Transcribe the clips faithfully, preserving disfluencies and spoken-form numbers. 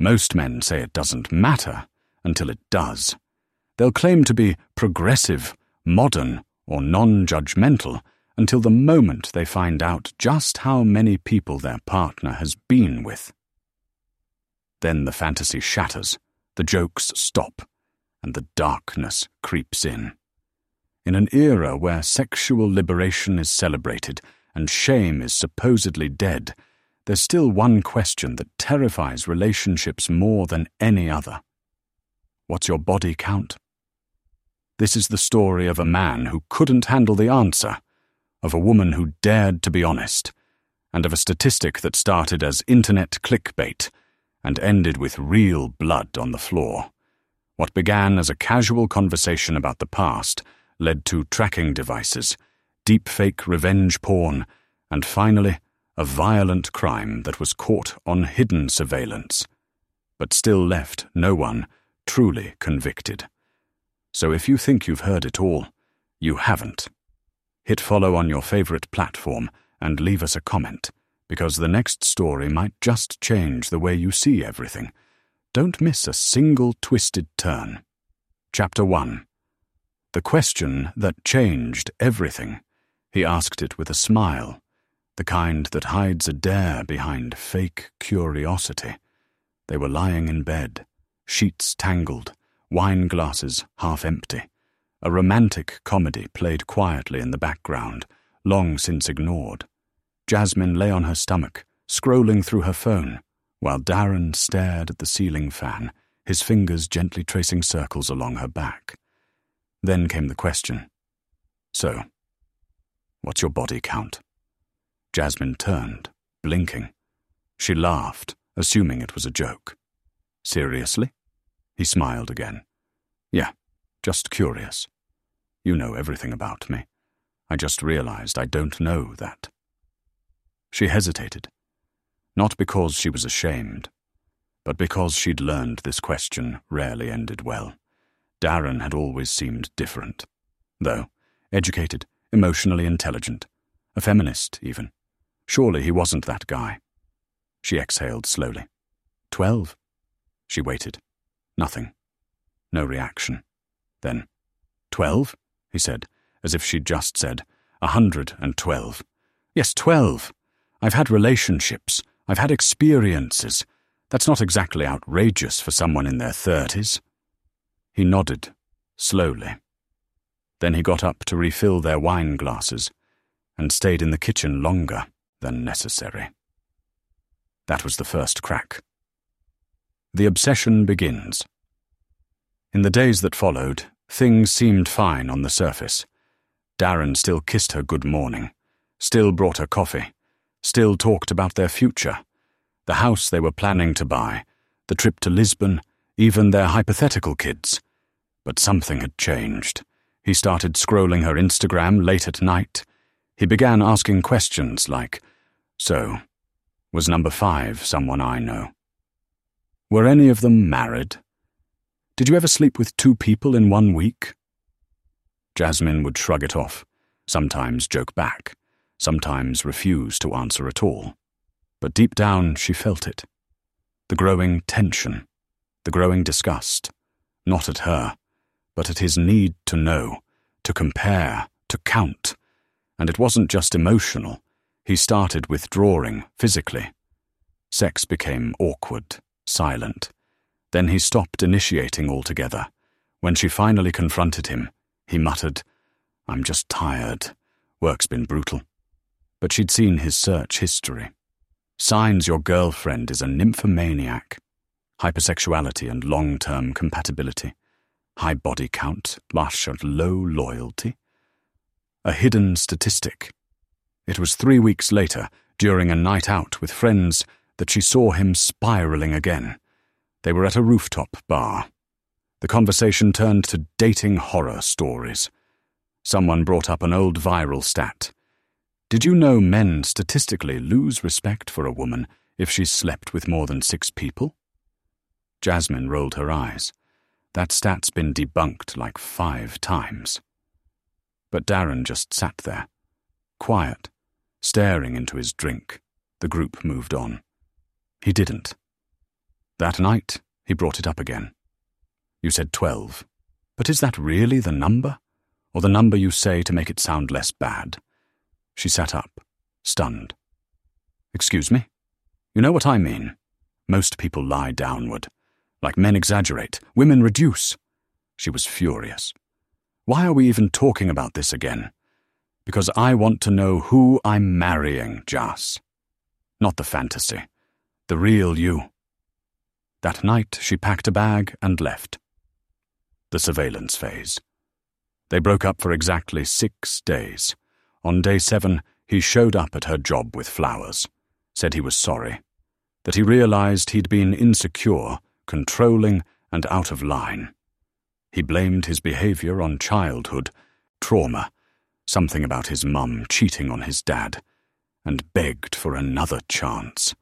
Most men say it doesn't matter until it does. They'll claim to be progressive, modern, or non-judgmental until the moment they find out just how many people their partner has been with. Then the fantasy shatters, the jokes stop, and the darkness creeps in. In an era where sexual liberation is celebrated and shame is supposedly dead, there's still one question that terrifies relationships more than any other. What's your body count? This is the story of a man who couldn't handle the answer, of a woman who dared to be honest, and of a statistic that started as internet clickbait and ended with real blood on the floor. What began as a casual conversation about the past led to tracking devices, deepfake revenge porn, and finally, a violent crime that was caught on hidden surveillance, but still left no one truly convicted. So if you think you've heard it all, you haven't. Hit follow on your favorite platform and leave us a comment, because the next story might just change the way you see everything. Don't miss a single twisted turn. Chapter one. The question that changed everything. He asked it with a smile, the kind that hides a dare behind fake curiosity. They were lying in bed, sheets tangled, wine glasses half empty. A romantic comedy played quietly in the background, long since ignored. Jasmine lay on her stomach, scrolling through her phone, while Darren stared at the ceiling fan, his fingers gently tracing circles along her back. Then came the question. So, what's your body count? Jasmine turned, blinking. She laughed, assuming it was a joke. Seriously? He smiled again. Yeah, just curious. You know everything about me. I just realized I don't know that. She hesitated. Not because she was ashamed, but because she'd learned this question rarely ended well. Darren had always seemed different, though educated, emotionally intelligent, a feminist even. Surely he wasn't that guy. She exhaled slowly. Twelve. She waited. Nothing. No reaction. Then, twelve, he said, as if she'd just said, a hundred and twelve. Yes, twelve. I've had relationships. I've had experiences. That's not exactly outrageous for someone in their thirties. He nodded, slowly. Then he got up to refill their wine glasses and stayed in the kitchen longer than necessary. That was the first crack. The obsession begins. In the days that followed, things seemed fine on the surface. Darren still kissed her good morning, still brought her coffee, still talked about their future, the house they were planning to buy, the trip to Lisbon, even their hypothetical kids. But something had changed. He started scrolling her Instagram late at night. He began asking questions like, so, was number five someone I know? Were any of them married? Did you ever sleep with two people in one week? Jasmine would shrug it off, sometimes joke back, sometimes refuse to answer at all. But deep down she felt it. The growing tension, the growing disgust, not at her, but at his need to know, to compare, to count. And it wasn't just emotional. He started withdrawing physically. Sex became awkward, silent. Then he stopped initiating altogether. When she finally confronted him, he muttered, I'm just tired. Work's been brutal. But she'd seen his search history. Signs your girlfriend is a nymphomaniac. Hypersexuality and long-term compatibility. High body count, lush and low loyalty. A hidden statistic. It was three weeks later, during a night out with friends, that she saw him spiraling again. They were at a rooftop bar. The conversation turned to dating horror stories. Someone brought up an old viral stat. Did you know men statistically lose respect for a woman if she's slept with more than six people? Jasmine rolled her eyes. That stat's been debunked like five times. But Darren just sat there, quiet, staring into his drink. The group moved on. He didn't. That night, he brought it up again. You said twelve, but is that really the number? Or the number you say to make it sound less bad? She sat up, stunned. Excuse me? You know what I mean. Most people lie downward. Like men exaggerate, women reduce. She was furious. Why are we even talking about this again? Because I want to know who I'm marrying, Jas. Not the fantasy. The real you. That night she packed a bag and left. The surveillance phase. They broke up for exactly six days. On day seven, he showed up at her job with flowers, said he was sorry, that he realized he'd been insecure, controlling, and out of line. He blamed his behavior on childhood, trauma, something about his mum cheating on his dad, and begged for another chance.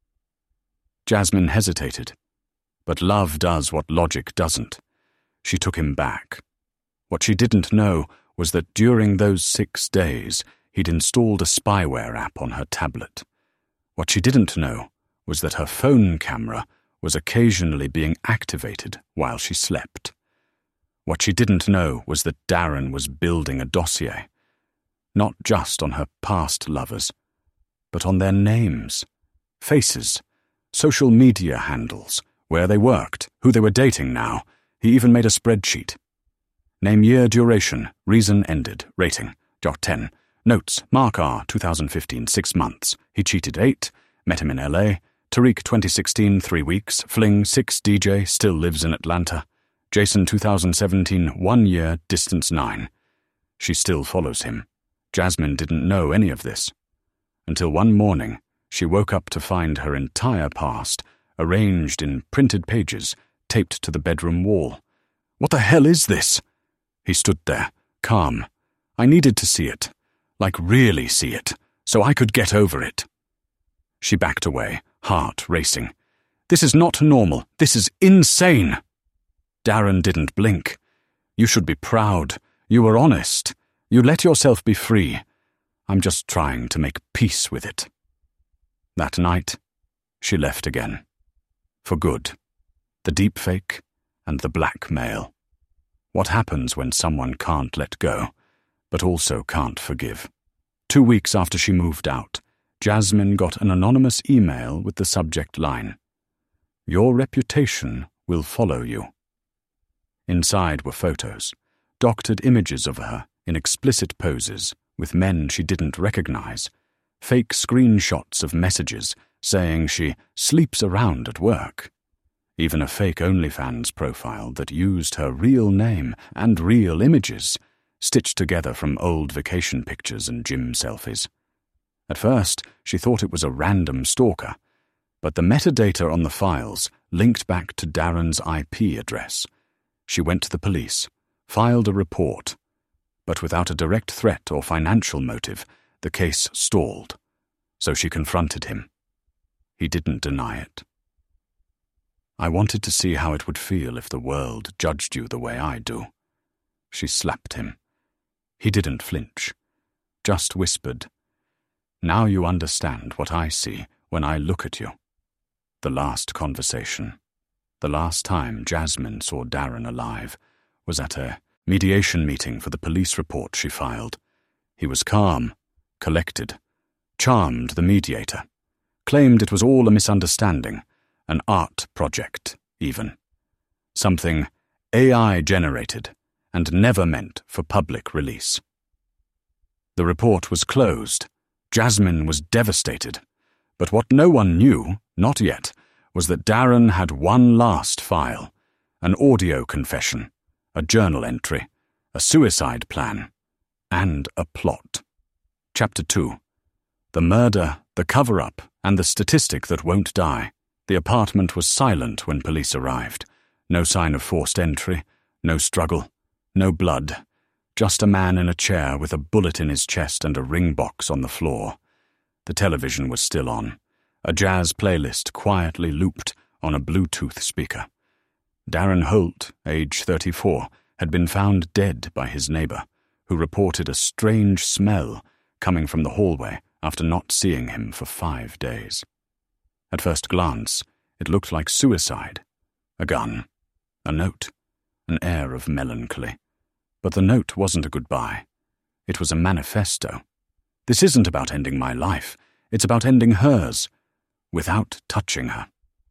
Jasmine hesitated, but love does what logic doesn't. She took him back. What she didn't know was that during those six days, he'd installed a spyware app on her tablet. What she didn't know was that her phone camera was occasionally being activated while she slept. What she didn't know was that Darren was building a dossier, not just on her past lovers, but on their names, faces, social media handles, where they worked, who they were dating now. He even made a spreadsheet. Name, year, duration, reason ended, rating, Jot ten. Notes, Mark R, twenty fifteen, six months. He cheated eight, met him in L A. Tariq, twenty sixteen, three weeks. Fling, six, D J, still lives in Atlanta. Jason, twenty seventeen, one year, distance nine. She still follows him. Jasmine didn't know any of this. Until one morning, she woke up to find her entire past, arranged in printed pages, taped to the bedroom wall. What the hell is this? He stood there, calm. I needed to see it. Like really see it, so I could get over it. She backed away, heart racing. This is not normal. This is insane. Darren didn't blink. You should be proud. You were honest. You let yourself be free. I'm just trying to make peace with it. That night, she left again. For good. The deepfake and the blackmail. What happens when someone can't let go, but also can't forgive? Two weeks after she moved out, Jasmine got an anonymous email with the subject line, "Your reputation will follow you." Inside were photos, doctored images of her in explicit poses with men she didn't recognize, fake screenshots of messages saying she sleeps around at work, even a fake OnlyFans profile that used her real name and real images, stitched together from old vacation pictures and gym selfies. At first, she thought it was a random stalker, but the metadata on the files linked back to Darren's I P address. She went to the police, filed a report, but without a direct threat or financial motive, the case stalled, so she confronted him. He didn't deny it. I wanted to see how it would feel if the world judged you the way I do. She slapped him. He didn't flinch, just whispered, "Now you understand what I see when I look at you." The last conversation, the last time Jasmine saw Darren alive, was at a mediation meeting for the police report she filed. He was calm, collected, charmed the mediator, claimed it was all a misunderstanding, an art project, even. Something A I-generated and never meant for public release. The report was closed. Jasmine was devastated. But what no one knew, not yet, was that Darren had one last file, an audio confession, a journal entry, a suicide plan, and a plot. Chapter two. The murder, the cover-up, and the statistic that won't die. The apartment was silent when police arrived. No sign of forced entry, no struggle, no blood. Just a man in a chair with a bullet in his chest and a ring box on the floor. The television was still on. A jazz playlist quietly looped on a Bluetooth speaker. Darren Holt, age thirty-four, had been found dead by his neighbor, who reported a strange smell coming from the hallway after not seeing him for five days. At first glance, It looked like suicide. A gun. A note. An air of melancholy. But the note wasn't a goodbye. It was a manifesto. This isn't about ending my life. It's about ending hers, without touching her.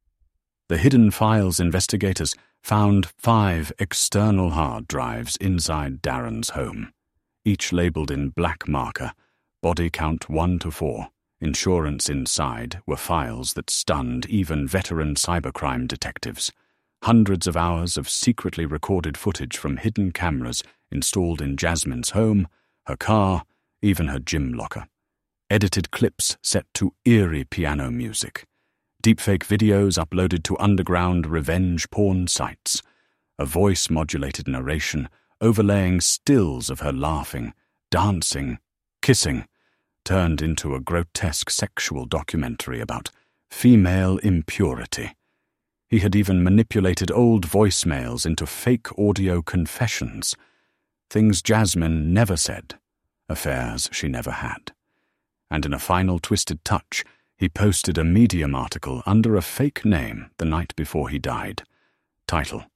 The Hidden Files investigators found five external hard drives inside Darren's home, each labeled in black marker, body count one to four. Insurance inside were files that stunned even veteran cybercrime detectives. Hundreds of hours of secretly recorded footage from hidden cameras installed in Jasmine's home, her car, even her gym locker. Edited clips set to eerie piano music. Deepfake videos uploaded to underground revenge porn sites. A voice-modulated narration overlaying stills of her laughing, dancing, kissing, turned into a grotesque sexual documentary about female impurity. He had even manipulated old voicemails into fake audio confessions. Things Jasmine never said, affairs she never had. And in a final twisted touch, he posted a Medium article under a fake name the night before he died. Title: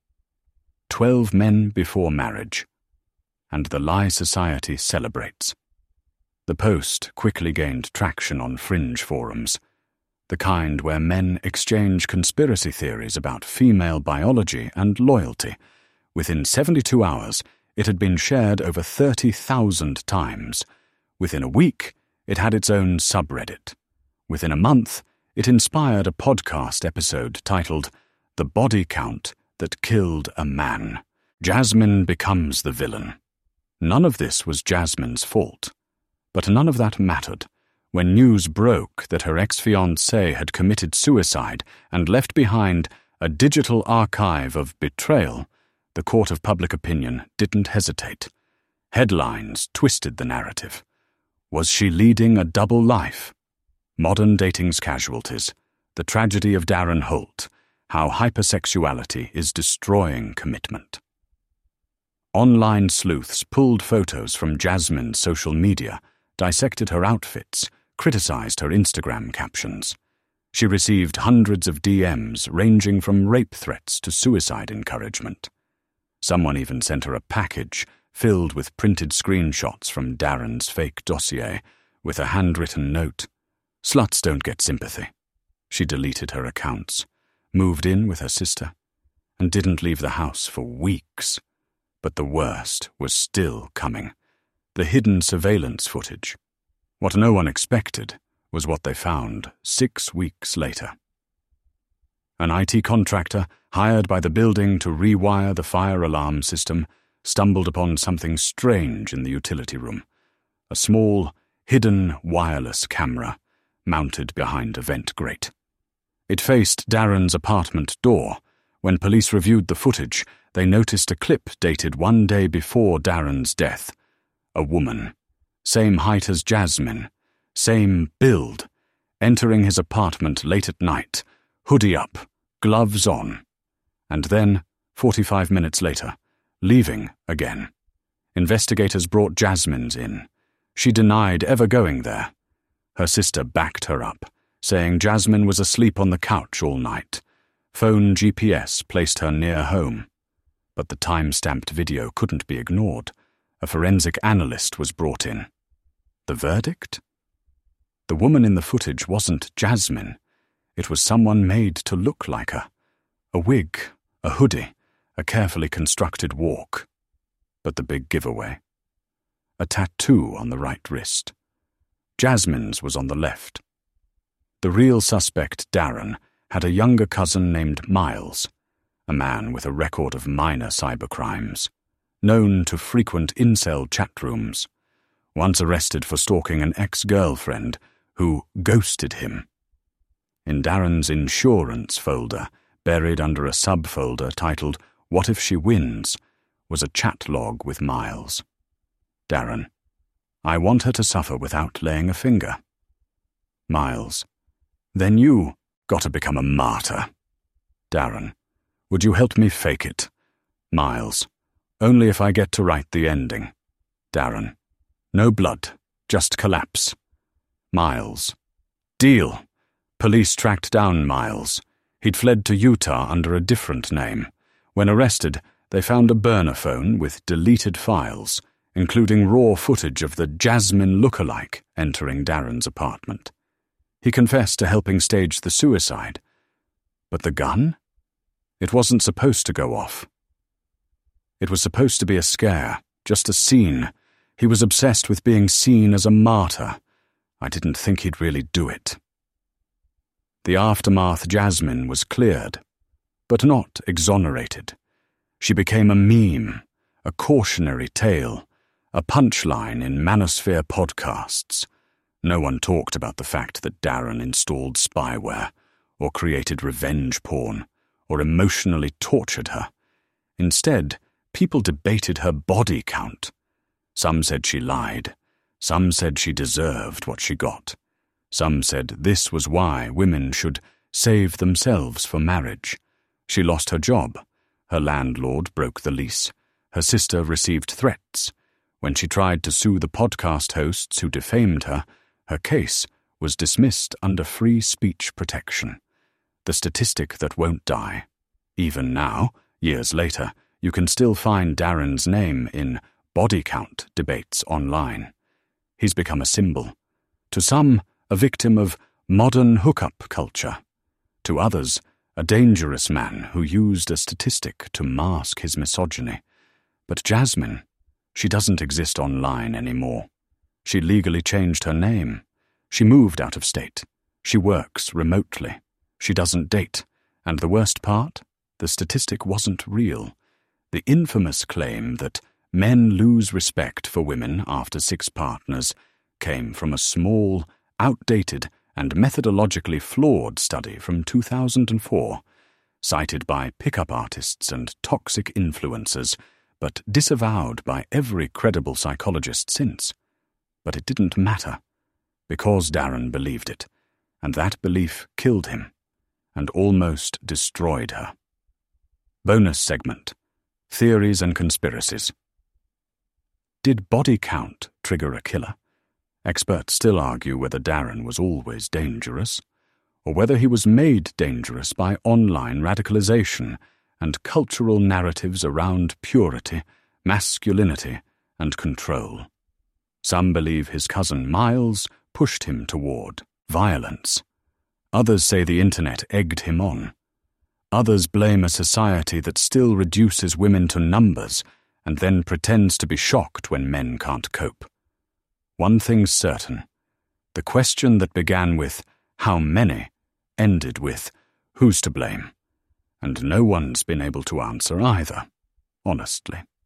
Twelve Men Before Marriage. And the Lie Society Celebrates. The post quickly gained traction on fringe forums, the kind where men exchange conspiracy theories about female biology and loyalty. Within seventy-two hours, it had been shared over thirty thousand times. Within a week, it had its own subreddit. Within a month, it inspired a podcast episode titled The Body Count That Killed a Man. Jasmine becomes the villain. None of this was Jasmine's fault. But none of that mattered. When news broke that her ex-fiancé had committed suicide and left behind a digital archive of betrayal, the court of public opinion didn't hesitate. Headlines twisted the narrative. Was she leading a double life? Modern dating's casualties. The tragedy of Darren Holt. How hypersexuality is destroying commitment. Online sleuths pulled photos from Jasmine's social media, dissected her outfits, criticized her Instagram captions. She received hundreds of D Ms ranging from rape threats to suicide encouragement. Someone even sent her a package filled with printed screenshots from Darren's fake dossier with a handwritten note. Sluts don't get sympathy. She deleted her accounts, moved in with her sister, and didn't leave the house for weeks. But the worst was still coming. The hidden surveillance footage. What no one expected was what they found six weeks later. An I T contractor, hired by the building to rewire the fire alarm system, stumbled upon something strange in the utility room. A small, hidden wireless camera mounted behind a vent grate. It faced Darren's apartment door. When police reviewed the footage, they noticed a clip dated one day before Darren's death. A woman, same height as Jasmine, same build, entering his apartment late at night, hoodie up, gloves on, and then, forty-five minutes later, leaving again. Investigators brought Jasmine's in. She denied ever going there. Her sister backed her up, saying Jasmine was asleep on the couch all night. Phone G P S placed her near home. But the time-stamped video couldn't be ignored. A forensic analyst was brought in. The verdict? The woman in the footage wasn't Jasmine. It was someone made to look like her. A wig, a hoodie, a carefully constructed walk. But the big giveaway. A tattoo on the right wrist. Jasmine's was on the left. The real suspect, Darren, had a younger cousin named Miles, a man with a record of minor cybercrimes, known to frequent incel chat rooms, once arrested for stalking an ex-girlfriend who ghosted him. In Darren's insurance folder, buried under a subfolder titled What If She Wins, was a chat log with Miles. Darren: I want her to suffer without laying a finger. Miles: Then you gotta become a martyr. Darren: Would you help me fake it? Miles: Only if I get to write the ending. Darren: No blood, just collapse. Miles: Deal. Police tracked down Miles. He'd fled to Utah under a different name. When arrested, they found a burner phone with deleted files, including raw footage of the Jasmine lookalike entering Darren's apartment. He confessed to helping stage the suicide. But the gun? It wasn't supposed to go off. It was supposed to be a scare, just a scene. He was obsessed with being seen as a martyr. I didn't think he'd really do it. The aftermath Jasmine was cleared, but not exonerated. She became a meme, a cautionary tale, a punchline in manosphere podcasts. No one talked about the fact that Darren installed spyware, or created revenge porn, or emotionally tortured her. Instead, people debated her body count. Some said she lied. Some said she deserved what she got. Some said this was why women should save themselves for marriage. She lost her job. Her landlord broke the lease. Her sister received threats. When she tried to sue the podcast hosts who defamed her, her case was dismissed under free speech protection. The statistic that won't die. Even now, years later, you can still find Darren's name in body count debates online. He's become a symbol. To some, a victim of modern hookup culture. To others, a dangerous man who used a statistic to mask his misogyny. But Jasmine, she doesn't exist online anymore. She legally changed her name. She moved out of state. She works remotely. She doesn't date. And the worst part? The statistic wasn't real. The infamous claim that men lose respect for women after six partners came from a small, outdated, and methodologically flawed study from two thousand four, cited by pickup artists and toxic influencers, but disavowed by every credible psychologist since. But it didn't matter, because Darren believed it, and that belief killed him, and almost destroyed her. Bonus segment: Theories and Conspiracies. Did body count trigger a killer? Experts still argue whether Darren was always dangerous, or whether he was made dangerous by online radicalization and cultural narratives around purity, masculinity, and control. Some believe his cousin Miles pushed him toward violence. Others say the internet egged him on. Others blame a society that still reduces women to numbers and then pretends to be shocked when men can't cope. One thing's certain: the question that began with "how many" ended with "who's to blame?" And no one's been able to answer either, honestly.